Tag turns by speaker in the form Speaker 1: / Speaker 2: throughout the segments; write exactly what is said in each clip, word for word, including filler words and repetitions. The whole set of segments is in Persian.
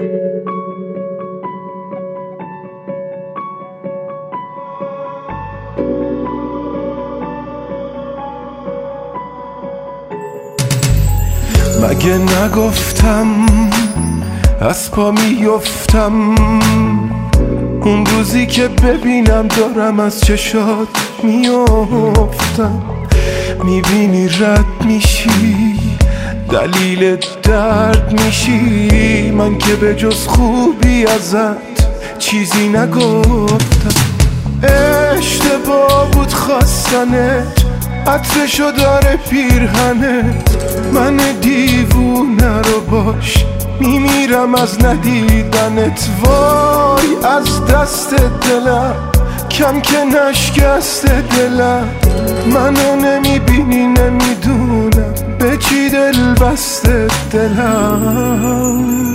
Speaker 1: مگه نگفتم از پا میفتم اون روزی که ببینم دارم از چشات میفتم؟ میبینی رد میشی دلیل درد میشی، من که به جز خوبی ازت چیزی نگفتم. اشتباه بود خواستنت، عطرشو داره پیرهنت، من دیوونه رو باش میمیرم از ندیدنت. وای از دست دلم کم که نشکست دلم، منو نمیبینی نمیدونم به چی دل بسته دلم.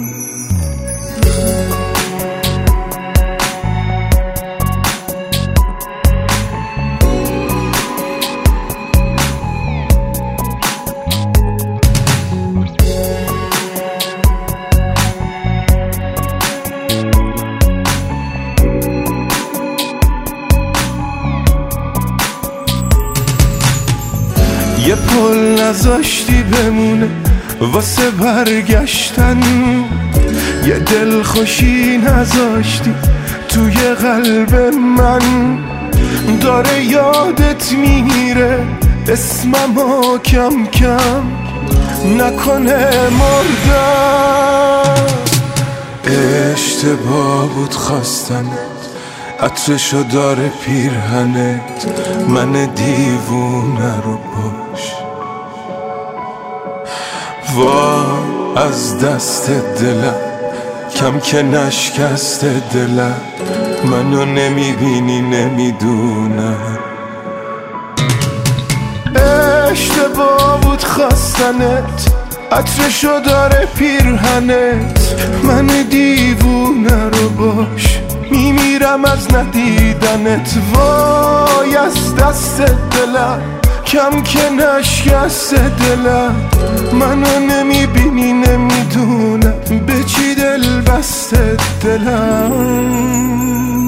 Speaker 1: یه پل نذاشتی بمونه واسه برگشتن، یه دل خوشی نذاشتی توی قلب من. داره یادت میره اسممو کم کم، نکنه مردم. اشتباه بود خواستم، عطرشو داره پیرهنت، من دیوونه رو باش. وای از دست دلم کم که نشکست دلم، منو نمیبینی نمیدونم. اشتباه بود خواستنت، عطرشو داره پیرهنت، من دیوونه رو باش میمیرم از ندیدنت. وای از دست دلم کم که نشکست دلم، منو نمیبینی نمیدونم به چی دل بسته دلم.